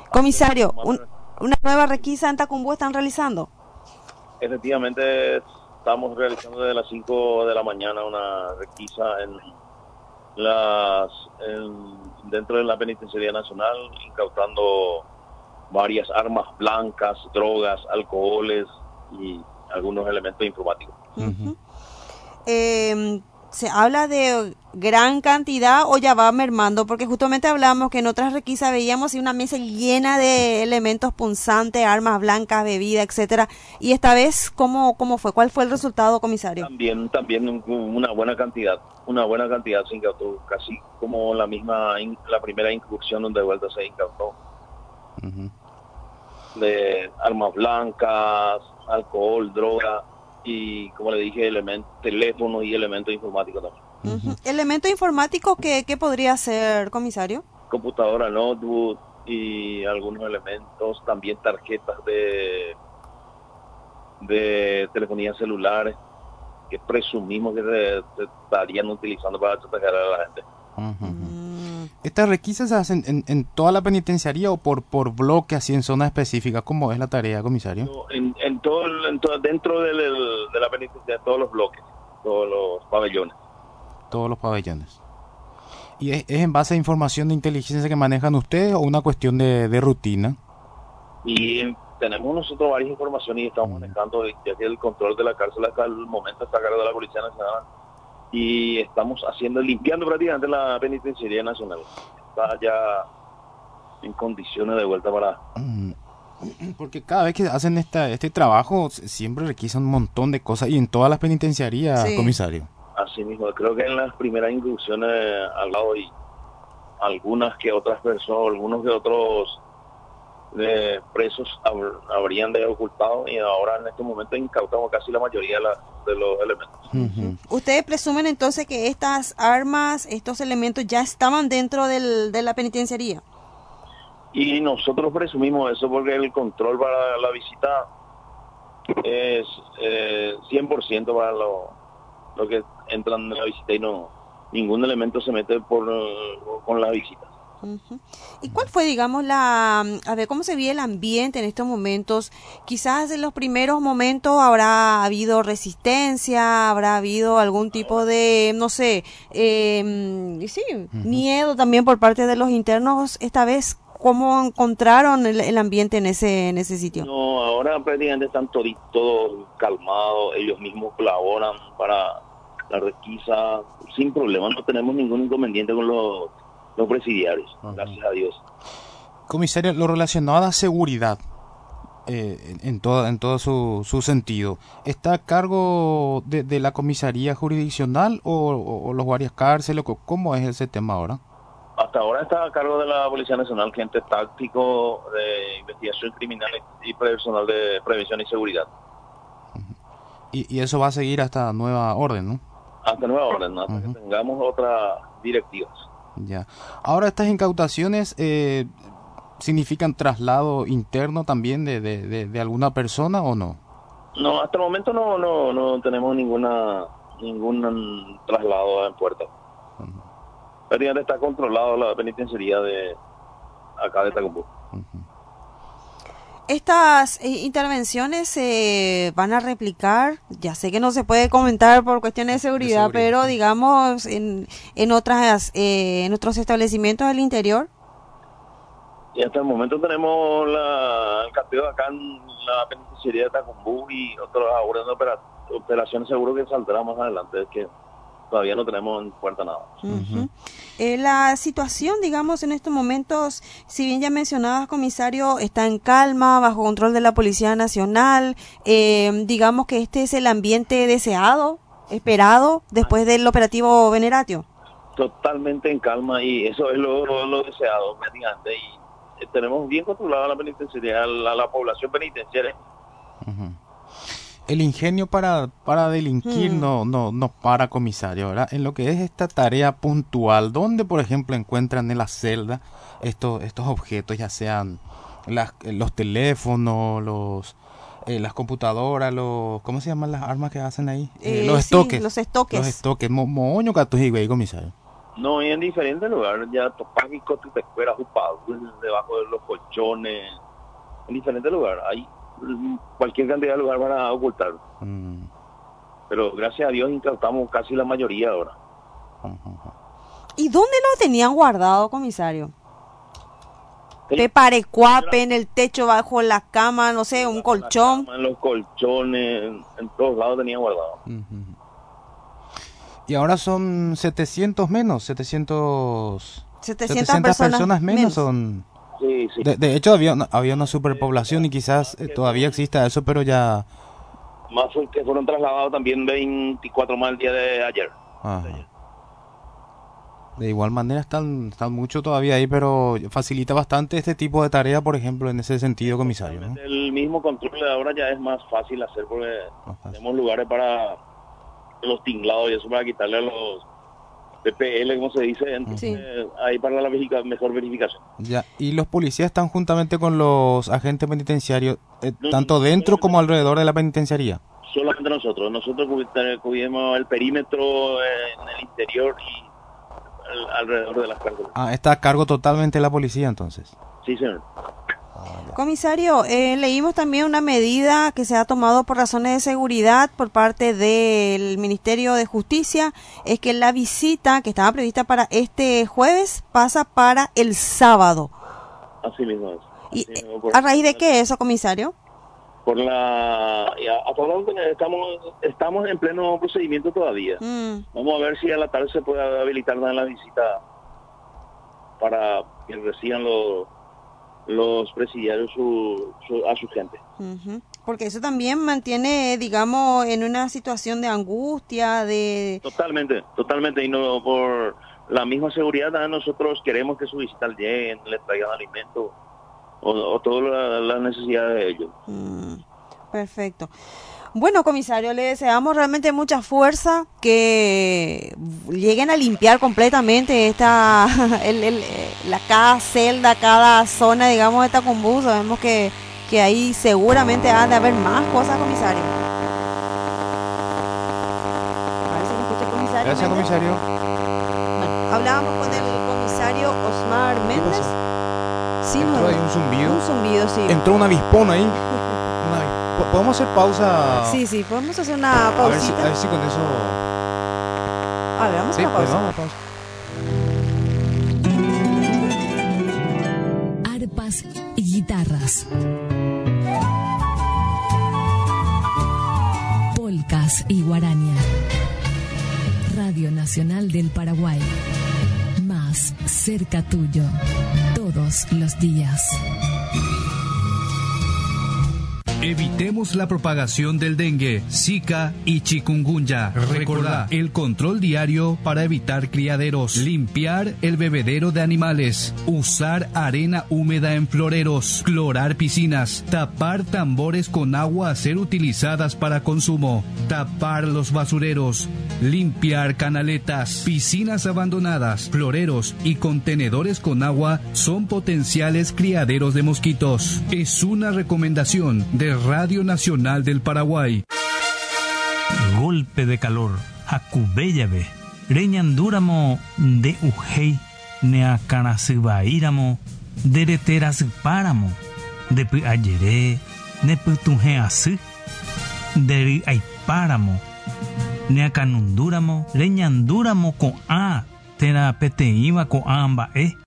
Comisario, una nueva requisa en Tacumbú están realizando. Efectivamente, estamos realizando desde las 5 de la mañana una requisa dentro de la Penitenciaría Nacional, incautando varias armas blancas, drogas, alcoholes y algunos elementos informáticos. Uh-huh. ¿Se habla de gran cantidad o ya va mermando? Porque justamente hablamos que en otras requisas veíamos una mesa llena de elementos punzantes, armas blancas, bebida, etcétera. Y esta vez, ¿cómo fue? ¿Cuál fue el resultado, comisario? También una buena cantidad se incautó, casi como la primera incursión donde de vuelta se incautó. Uh-huh. De armas blancas, alcohol, droga y, como le dije, teléfonos y elementos informáticos también. Uh-huh. ¿Elemento informático qué podría ser, comisario? Computadora, notebook y algunos elementos, también tarjetas de telefonía celulares que presumimos que se estarían utilizando para atacar a la gente. Uh-huh. ¿Estas requisas se hacen en toda la penitenciaría o por bloque, así en zona específica? ¿Cómo es la tarea, comisario? No, dentro de la penitenciaría, todos los bloques, todos los pabellones. Todos los pabellones. ¿Y es en base a información de inteligencia que manejan ustedes o una cuestión de rutina? Y tenemos nosotros varias informaciones y estamos manejando, ya que el control de la cárcel hasta el momento está a cargo de la Policía Nacional. Y estamos limpiando prácticamente la Penitenciaría Nacional. Está ya en condiciones de vuelta para... Porque cada vez que hacen este trabajo siempre requisan un montón de cosas y en todas las penitenciarías, sí. Comisario. Así mismo, creo que en las primeras incursiones al lado y algunas que otras personas, algunos que otros presos habrían ocultado y ahora en este momento incautamos casi la mayoría de los elementos. Uh-huh. ¿Ustedes presumen entonces que estas armas, estos elementos ya estaban dentro de la penitenciaría? Y nosotros presumimos eso porque el control para la visita es 100% para lo que entran en la visita y ningún elemento se mete con las visitas. Uh-huh. ¿Y cuál fue, digamos, cómo se ve el ambiente en estos momentos? Quizás en los primeros momentos habrá habido resistencia, habrá habido algún tipo de, no sé, miedo también por parte de los internos. Esta vez, ¿cómo encontraron el ambiente en ese sitio? No, ahora prácticamente están todos calmados, ellos mismos colaboran para la requisa sin problema, no tenemos ningún inconveniente con los presidiarios, gracias a Dios. Comisario, lo relacionado a la seguridad, en todo su sentido, ¿está a cargo de la comisaría jurisdiccional o los guardias cárceles? ¿Cómo es ese tema ahora? Hasta ahora está a cargo de la Policía Nacional, gente táctico de investigación criminal y personal de prevención y seguridad. Y eso va a seguir hasta nueva orden, ¿no? Hasta nueva orden, hasta que tengamos otras directivas. Ya. Ahora, estas incautaciones significan traslado interno también de alguna persona o no? No, hasta el momento no tenemos ningún traslado en puerta. Pero está controlado la penitenciaría de acá de Tacumbú. ¿Estas intervenciones se van a replicar? Ya sé que no se puede comentar por cuestiones de seguridad, pero digamos en otros establecimientos del interior. Y hasta el momento tenemos el cateo acá en la penitenciaría de Tacumbú y otras operaciones seguro que saldrá más adelante, es que todavía no tenemos en puerta nada. Uh-huh. La situación, digamos, en estos momentos, si bien ya mencionabas, comisario, está en calma, bajo control de la Policía Nacional, digamos que este es el ambiente deseado, esperado, después del operativo Veneratio. Totalmente en calma y eso es lo deseado, mediante, y tenemos bien controlada la penitenciaria, la población penitenciaria. Uh-huh. El ingenio para delinquir no para, comisario, ¿verdad? En lo que es esta tarea puntual, ¿dónde, por ejemplo, encuentran en la celda estos objetos, ya sean los teléfonos, las computadoras, ¿cómo se llaman las armas que hacen ahí? Los estoques. Los estoques. Moño catujigo ahí, comisario. No, y en diferentes lugares, ya topas y cosas te fuera ocupado, debajo de los colchones, en diferentes lugares. Hay cualquier cantidad de lugar para ocultar. Pero gracias a Dios incautamos casi la mayoría ahora. ¿Y dónde lo tenían guardado, comisario? Sí. Peparecuape, en el techo, bajo la cama, no sé, un colchón. En los colchones, en todos lados tenían guardado. Y ahora son 700 menos, 700 personas menos son. Sí. De hecho había una superpoblación y quizás todavía exista eso, pero ya... Más fue que fueron trasladados también 24 más el día de ayer. De igual manera están mucho todavía ahí, pero facilita bastante este tipo de tarea, por ejemplo, en ese sentido, comisario, ¿no? El mismo control de ahora ya es más fácil hacer porque tenemos lugares para los tinglados y eso para quitarle a los PPL, como se dice, entonces ahí para la mejor verificación. Ya, y los policías están juntamente con los agentes penitenciarios, tanto dentro como alrededor de la penitenciaría. Solamente nosotros cubrimos el perímetro en el interior y alrededor de las cárceles. Está a cargo totalmente la policía entonces. Sí, señor. Comisario, leímos también una medida que se ha tomado por razones de seguridad por parte del Ministerio de Justicia, es que la visita que estaba prevista para este jueves pasa para el sábado. Así mismo es. ¿Y a raíz de qué eso, comisario? Por estamos en pleno procedimiento todavía. Vamos a ver si a la tarde se puede habilitar la visita para que reciban los presidiarios a su gente. Porque eso también mantiene, digamos, en una situación de angustia, de... Totalmente, y no por la misma seguridad nosotros queremos que su visita lleguen, les traigan alimento o todas las necesidades de ellos. Perfecto. Bueno, comisario, le deseamos realmente mucha fuerza, que lleguen a limpiar completamente cada celda, cada zona, digamos, de Tacumbú. Sabemos que ahí seguramente ha de haber más cosas, comisario. A ver si me escucha, comisario. Gracias, comisario. Bueno, hablábamos con el comisario Osmar Méndez. Sí, entró ahí un zumbido. Un zumbido, sí. Entró un avispón ahí. ¿Podemos hacer pausa? Sí, podemos hacer una pausita. A ver si con eso... A ver, vamos a la pausa. Vamos a pausa. Arpas y guitarras. Polcas y guarania. Radio Nacional del Paraguay. Más cerca tuyo. Todos los días. Evitemos la propagación del dengue, zika y chikungunya. Recordá el control diario para evitar criaderos, limpiar el bebedero de animales, usar arena húmeda en floreros, clorar piscinas, tapar tambores con agua a ser utilizadas para consumo, tapar los basureros, limpiar canaletas, piscinas abandonadas, floreros y contenedores con agua son potenciales criaderos de mosquitos. Es una recomendación de Radio Nacional del Paraguay. Golpe de calor. Hakubeyave. Reñandúramo de Ujei. Neakanasibaíramo. Dereterasipáramo. Depi ayeré. Neputunjeasí. Deri aipáramo. Neakanundúramo. Reñandúramo con A. Terapeteíba con A ambae.